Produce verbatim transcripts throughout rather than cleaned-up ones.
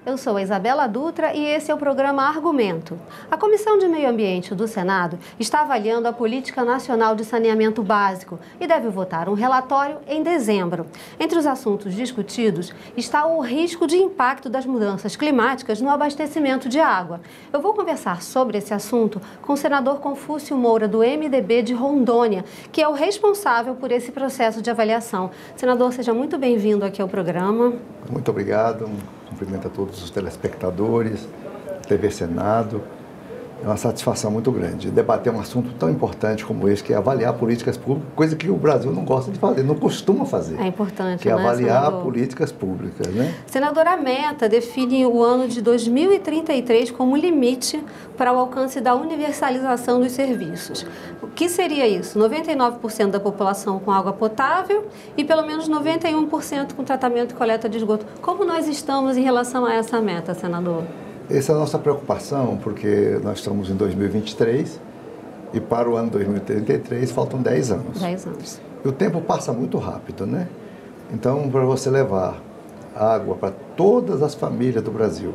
Eu sou a Isabela Dutra e esse é o programa Argumento. A Comissão de Meio Ambiente do Senado está avaliando a Política Nacional de Saneamento Básico e deve votar um relatório em dezembro. Entre os assuntos discutidos está o risco de impacto das mudanças climáticas no abastecimento de água. Eu vou conversar sobre esse assunto com o senador Confúcio Moura, do M D B de Rondônia, que é o responsável por esse processo de avaliação. Senador, seja muito bem-vindo aqui ao programa. Muito obrigado. Cumprimento a todos os telespectadores, T V Senado. É uma satisfação muito grande debater um assunto tão importante como esse, que é avaliar políticas públicas, coisa que o Brasil não gosta de fazer, não costuma fazer. É importante, que é né, avaliar senador? políticas públicas, né? Senadora, a meta define o ano de dois mil e trinta e três como limite para o alcance da universalização dos serviços. O que seria isso? noventa e nove por cento da população com água potável e pelo menos noventa e um por cento com tratamento e coleta de esgoto. Como nós estamos em relação a essa meta, senador? Essa é a nossa preocupação, porque nós estamos em dois mil e vinte e três e para o ano dois mil e trinta e três faltam dez anos. dez anos. E o tempo passa muito rápido, né? Então, para você levar água para todas as famílias do Brasil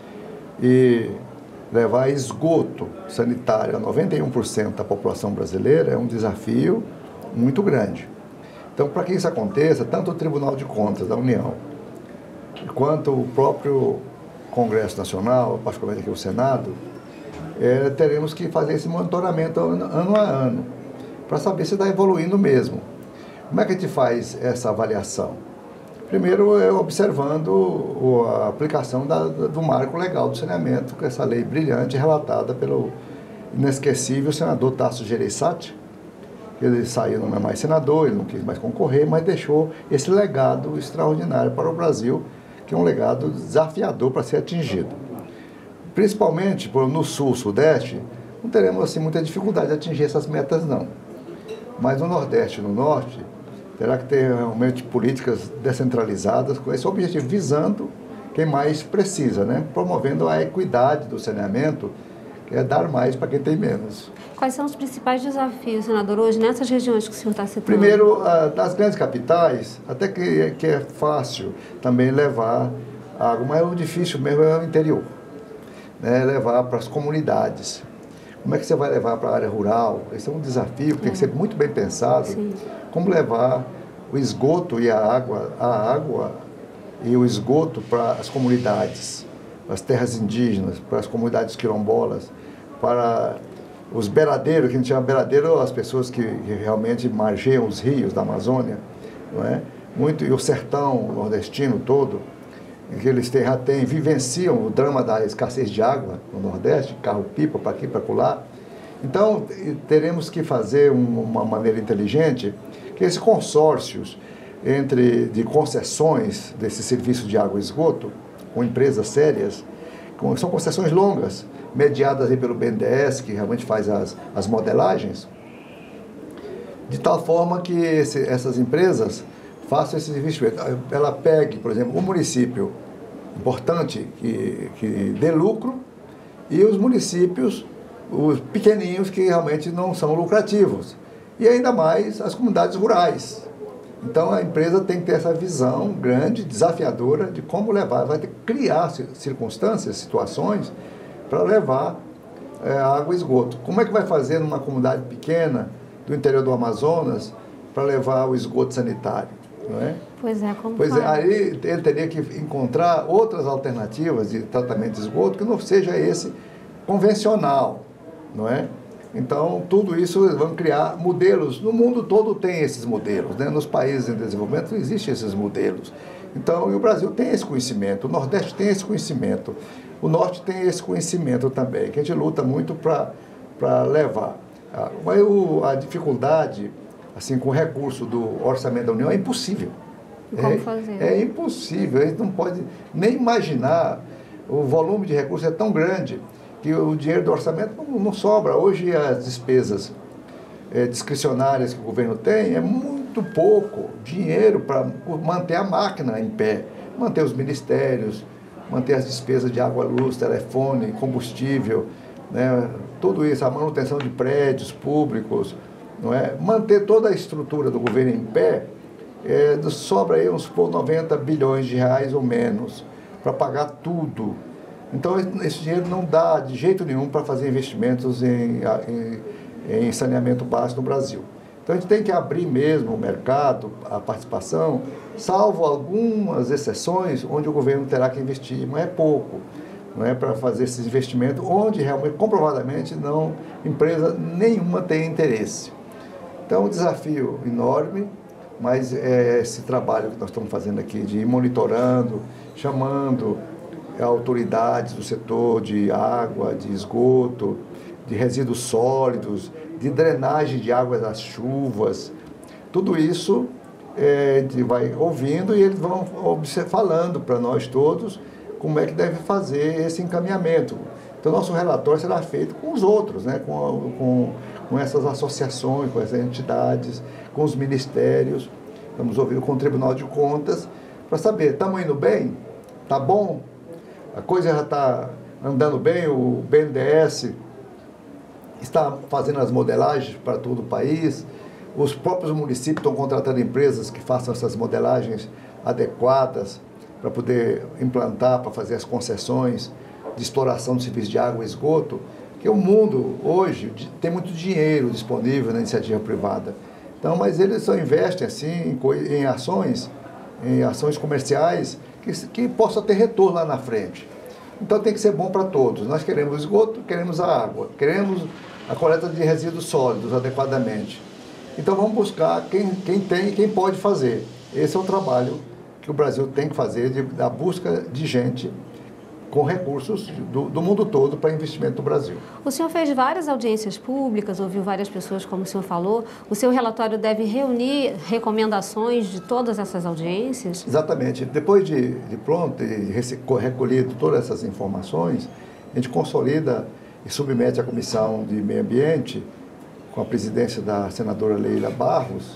e levar esgoto sanitário a noventa e um por cento da população brasileira é um desafio muito grande. Então, para que isso aconteça, tanto o Tribunal de Contas da União quanto o próprio Congresso Nacional, particularmente aqui o Senado, é, teremos que fazer esse monitoramento ano, ano a ano, para saber se está evoluindo mesmo. Como é que a gente faz essa avaliação? Primeiro, é observando a aplicação da, do marco legal do saneamento, com essa lei brilhante relatada pelo inesquecível senador Tasso Gereissati. Ele saiu, não é mais senador, ele não quis mais concorrer, mas deixou esse legado extraordinário para o Brasil, que é um legado desafiador para ser atingido. Principalmente no sul, sudeste, não teremos assim muita dificuldade de atingir essas metas, não. Mas no nordeste e no norte, terá que ter realmente políticas descentralizadas com esse objetivo, visando quem mais precisa, né? Promovendo a equidade do saneamento, que é dar mais para quem tem menos. Quais são os principais desafios, senador, hoje nessas regiões que o senhor está citando? Primeiro, nas grandes capitais, até que, que é fácil também levar água, mas o difícil mesmo é o interior, né? Levar para as comunidades. Como é que você vai levar para a área rural? Esse é um desafio que tem que ser muito bem pensado. Sim. Como levar o esgoto e a água, a água e o esgoto para as comunidades, para as terras indígenas, para as comunidades quilombolas, para os beradeiros, que a gente chama beiradeiro, as pessoas que, que realmente margeiam os rios da Amazônia, não é? Muito, e o sertão nordestino todo, que eles têm, já têm, vivenciam o drama da escassez de água no Nordeste, carro-pipa para aqui, para colar. Então, teremos que fazer um, uma maneira inteligente, que esses consórcios entre, de concessões desse serviço de água e esgoto, com empresas sérias, com, são concessões longas, mediadas aí pelo B N D E S, que realmente faz as, as modelagens, de tal forma que esse, essas empresas façam esse investimento. Ela pegue, por exemplo, um município importante que, que dê lucro e os municípios, os pequeninhos, que realmente não são lucrativos. E ainda mais as comunidades rurais. Então a empresa tem que ter essa visão grande, desafiadora, de como levar, vai ter que criar circunstâncias, situações, para levar é, água e esgoto. Como é que vai fazer numa comunidade pequena do interior do Amazonas para levar o esgoto sanitário? Não é? Pois é, como Pois faz? é, aí ele teria que encontrar outras alternativas de tratamento de esgoto que não seja esse convencional, não é? Então, tudo isso vão criar modelos. No mundo todo tem esses modelos, né? Nos países em desenvolvimento existem esses modelos. Então, e o Brasil tem esse conhecimento, o Nordeste tem esse conhecimento, o Norte tem esse conhecimento também, que a gente luta muito para levar. Mas o, a dificuldade, assim, com o recurso do orçamento da União é impossível. Como é, fazer? É impossível, a gente não pode nem imaginar, o volume de recursos é tão grande que o dinheiro do orçamento não, não sobra. Hoje as despesas é, discricionárias que o governo tem é muito pouco dinheiro para manter a máquina em pé, manter os ministérios, manter as despesas de água, luz, telefone, combustível, né? Tudo isso, a manutenção de prédios públicos, não é? Manter toda a estrutura do governo em pé, é, sobra aí uns por noventa bilhões de reais ou menos. para pagar tudo. Então, esse dinheiro não dá de jeito nenhum para fazer investimentos em, em, em saneamento básico no Brasil. Então, a gente tem que abrir mesmo o mercado, a participação, salvo algumas exceções onde o governo terá que investir, mas é pouco, não é, para fazer esses investimentos, onde realmente, comprovadamente, não, empresa nenhuma tem interesse. Então, é um desafio enorme, mas é esse trabalho que nós estamos fazendo aqui, de ir monitorando, chamando autoridades do setor de água, de esgoto, de resíduos sólidos, de drenagem de água das chuvas, tudo isso é, a gente vai ouvindo e eles vão falando para nós todos como é que deve fazer esse encaminhamento. Então, nosso relatório será feito com os outros, né? com, com, com essas associações, com essas entidades, com os ministérios. Estamos ouvindo com o Tribunal de Contas para saber, estamos indo bem? Está bom? A coisa já está andando bem? O B N D E S está fazendo as modelagens para todo o país? Os próprios municípios estão contratando empresas que façam essas modelagens adequadas para poder implantar, para fazer as concessões de exploração do serviço de água e esgoto, que o mundo hoje tem muito dinheiro disponível na iniciativa privada. Então, mas eles só investem assim em, em ações, em ações comerciais que, que possa ter retorno lá na frente. Então tem que ser bom para todos. Nós queremos esgoto, queremos a água, queremos a coleta de resíduos sólidos adequadamente. Então vamos buscar quem, quem tem e quem pode fazer. Esse é o trabalho que o Brasil tem que fazer, de, da busca de gente com recursos do, do mundo todo para investimento no Brasil. O senhor fez várias audiências públicas, ouviu várias pessoas, como o senhor falou. O seu relatório deve reunir recomendações de todas essas audiências? Exatamente. Depois de, de pronto, de recolhido todas essas informações, a gente consolida e submete à Comissão de Meio Ambiente, com a presidência da senadora Leila Barros,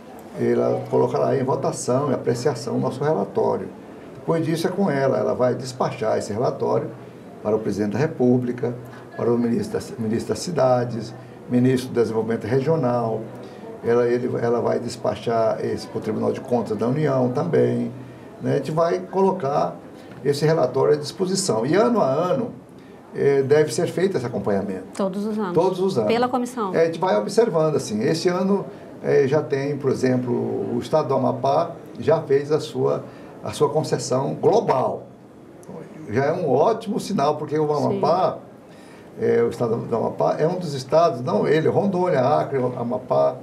ela colocará em votação e apreciação o nosso relatório. Depois disso é com ela, ela vai despachar esse relatório para o presidente da República, para o ministro das, ministro das Cidades, ministro do Desenvolvimento Regional, ela, ele, ela vai despachar esse para o Tribunal de Contas da União também, né? A gente vai colocar esse relatório à disposição. E ano a ano eh, deve ser feito esse acompanhamento. Todos os anos? Todos os anos. Pela comissão? É, a gente vai observando assim, esse ano eh, já tem, por exemplo, o Estado do Amapá já fez a sua... a sua concessão global. Já é um ótimo sinal, porque o Amapá, é, o estado do Amapá, é um dos estados, não ele, Rondônia, Acre, Amapá,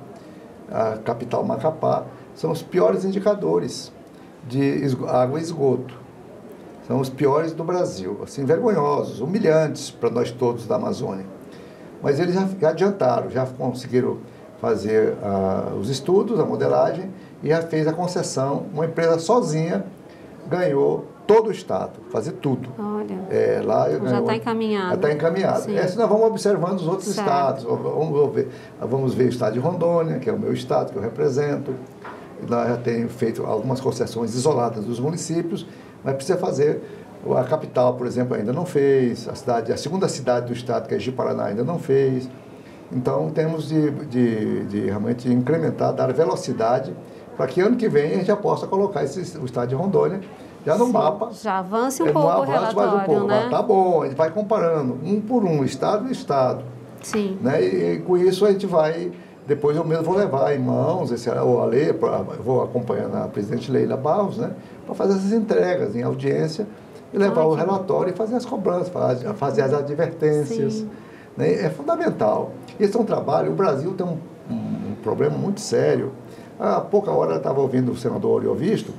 a capital Macapá, são os piores indicadores de água e esgoto. São os piores do Brasil, assim, vergonhosos, humilhantes para nós todos da Amazônia. Mas eles já, já adiantaram, já conseguiram fazer uh, os estudos, a modelagem, e já fez a concessão. Uma empresa sozinha ganhou todo o estado, fazer tudo. Olha, é, lá já ganhou, está encaminhado. Já está encaminhado. Essa nós vamos observando os outros certo. estados. Vamos ver, vamos ver o estado de Rondônia, que é o meu estado, que eu represento. Nós já tenho feito algumas concessões isoladas dos municípios, mas precisa fazer. A capital, por exemplo, ainda não fez. A, cidade, a segunda cidade do estado, que é Ji-Paraná, ainda não fez. Então, temos de, de, de realmente incrementar, dar velocidade, para que ano que vem a gente já possa colocar esse, o estado de Rondônia já no Sim, mapa. Já avance um é, pouco avance o relatório, mais um pouco. né? Tá bom, a gente vai comparando, um por um, estado e estado. Sim. Né? E, e com isso a gente vai, depois eu mesmo vou levar em mãos, esse, a lei, eu vou acompanhando a presidente Leila Barros, né? Para fazer essas entregas em audiência e levar Ai, o relatório bom. E fazer as cobranças, fazer, fazer as advertências. Sim. Né? É fundamental. Esse é um trabalho, o Brasil tem um, um, um problema muito sério. Há pouca hora eu estava ouvindo o senador Oriovisto,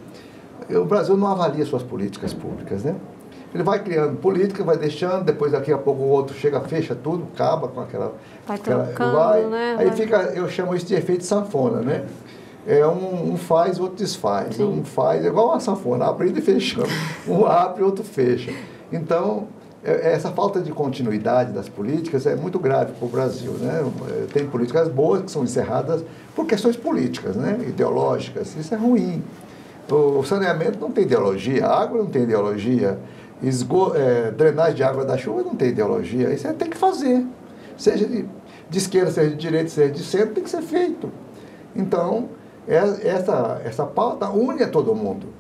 o Brasil não avalia suas políticas públicas, né? Ele vai criando política, vai deixando, depois daqui a pouco o outro chega, fecha tudo, acaba com aquela... Vai aquela, trocando, vai, né? Aí vai... fica, eu chamo isso de efeito sanfona, né? É um, um faz, outro desfaz. Sim. Um faz, é igual uma sanfona, abrindo e fechando. Um abre, outro fecha. Então, essa falta de continuidade das políticas é muito grave para o Brasil, né? Tem políticas boas que são encerradas por questões políticas, né? Ideológicas. Isso é ruim. O saneamento não tem ideologia, a água não tem ideologia, esgo, é, drenagem de água da chuva não tem ideologia. Isso é, tem que fazer. Seja de, de esquerda, seja de direita, seja de centro, tem que ser feito. Então, é, essa, essa pauta une a todo mundo.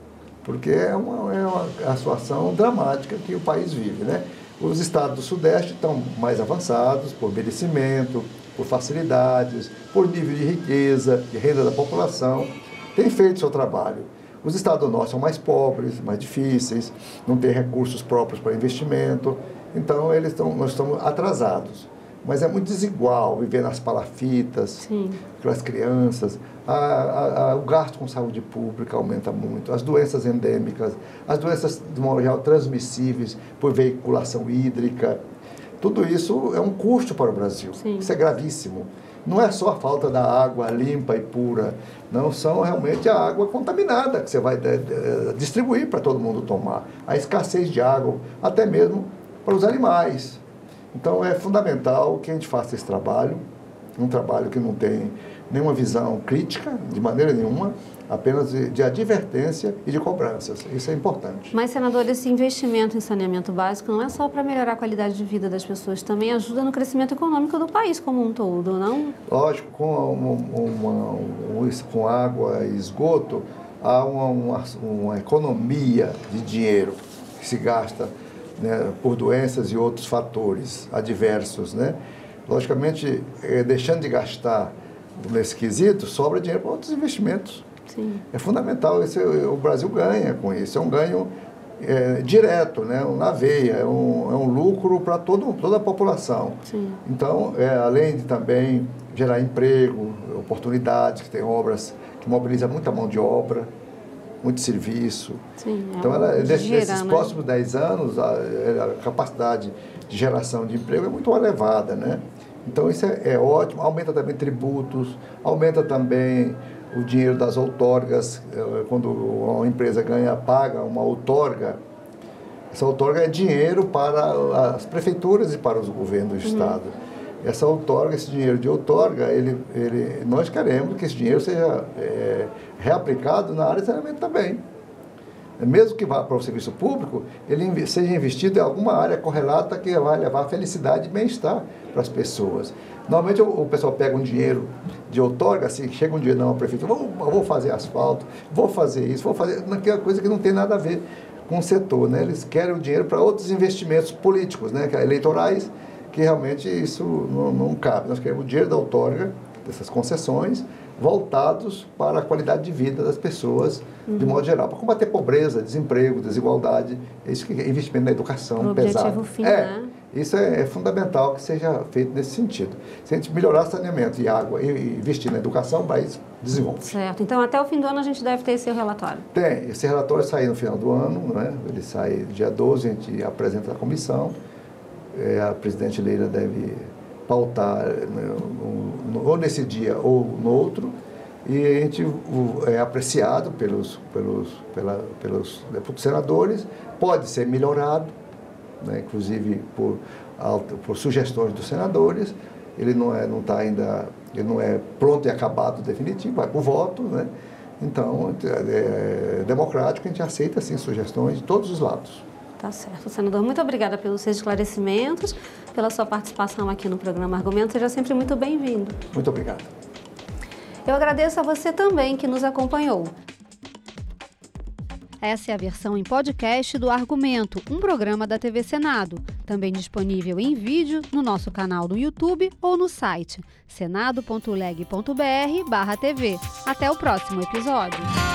porque é uma, é uma situação dramática que o país vive, né? Os estados do Sudeste estão mais avançados por merecimento, por facilidades, por nível de riqueza, de renda da população, têm feito seu trabalho. Os estados do Norte são mais pobres, mais difíceis, não têm recursos próprios para investimento, então eles estão, nós estamos atrasados. Mas é muito desigual viver nas palafitas, Sim. aquelas crianças. A, a, a, o gasto com saúde pública aumenta muito, as doenças endêmicas, as doenças, de modo geral, transmissíveis por veiculação hídrica. Tudo isso é um custo para o Brasil. Sim. Isso é gravíssimo. Não é só a falta da água limpa e pura, não, são realmente a água contaminada que você vai de, de, distribuir para todo mundo tomar. A escassez de água, até mesmo para os animais. Então é fundamental que a gente faça esse trabalho, um trabalho que não tem nenhuma visão crítica, de maneira nenhuma, apenas de, de advertência e de cobranças. Isso é importante. Mas, senador, esse investimento em saneamento básico não é só para melhorar a qualidade de vida das pessoas, também ajuda no crescimento econômico do país como um todo, não? Lógico, com, uma, uma, um, com água e esgoto, há uma, uma, uma economia de dinheiro que se gasta, né, por doenças e outros fatores adversos, né? Logicamente, eh, deixando de gastar nesse quesito, sobra dinheiro para outros investimentos. Sim. É fundamental, esse, o Brasil ganha com isso, é um ganho é, direto, né, na veia, é um, é um lucro para toda a população. Sim. Então, é, além de também gerar emprego, oportunidades, que tem obras que mobilizam muita mão de obra, muito serviço. Sim, é então, ela, nesses, gira, nesses né? próximos dez anos, a, a capacidade de geração de emprego é muito elevada, né? Então, isso é, é ótimo, aumenta também tributos, aumenta também o dinheiro das outorgas. Quando uma empresa ganha, paga uma outorga, essa outorga é dinheiro para as prefeituras e para os governos do Estado. Uhum. Essa outorga, esse dinheiro de outorga, ele, ele, nós queremos que esse dinheiro seja é, reaplicado na área de saneamento também. Mesmo que vá para o serviço público, ele seja investido em alguma área correlata que vai levar felicidade e bem-estar para as pessoas. Normalmente o, o pessoal pega um dinheiro de outorga, assim, chega um dia não, a prefeitura, vou, vou fazer asfalto, vou fazer isso, vou fazer aquela coisa que não tem nada a ver com o setor, né? Eles querem o dinheiro para outros investimentos políticos, né? eleitorais, que realmente isso não, não cabe. Nós queremos o dinheiro da outorga, dessas concessões, voltados para a qualidade de vida das pessoas, uhum. de modo geral, para combater pobreza, desemprego, desigualdade, isso que é investimento na educação o pesado. Objetivo fim, é, né? Isso é, é fundamental que seja feito nesse sentido. Se a gente melhorar saneamento e água e, e investir na educação, o país desenvolve. Certo. Então, até o fim do ano a gente deve ter esse relatório. Tem. Esse relatório sai no final do ano, né? Ele sai dia doze, a gente apresenta à comissão. É, a presidente Leila deve pautar, né, um, ou nesse dia ou no outro, e a gente o, é apreciado pelos, pelos, pela, pelos, pelos senadores, pode ser melhorado, né, inclusive por, por sugestões dos senadores. Ele não é, não está ainda, ele não é pronto e acabado definitivo, vai para o voto, né? Então, é, é democrático, a gente aceita sim sugestões de todos os lados. Tá certo. Senador, muito obrigada pelos seus esclarecimentos, pela sua participação aqui no programa Argumento. Seja sempre muito bem-vindo. Muito obrigado. Eu agradeço a você também que nos acompanhou. Essa é a versão em podcast do Argumento, um programa da T V Senado, também disponível em vídeo no nosso canal no YouTube ou no site senado ponto leg ponto br barra T V. Até o próximo episódio.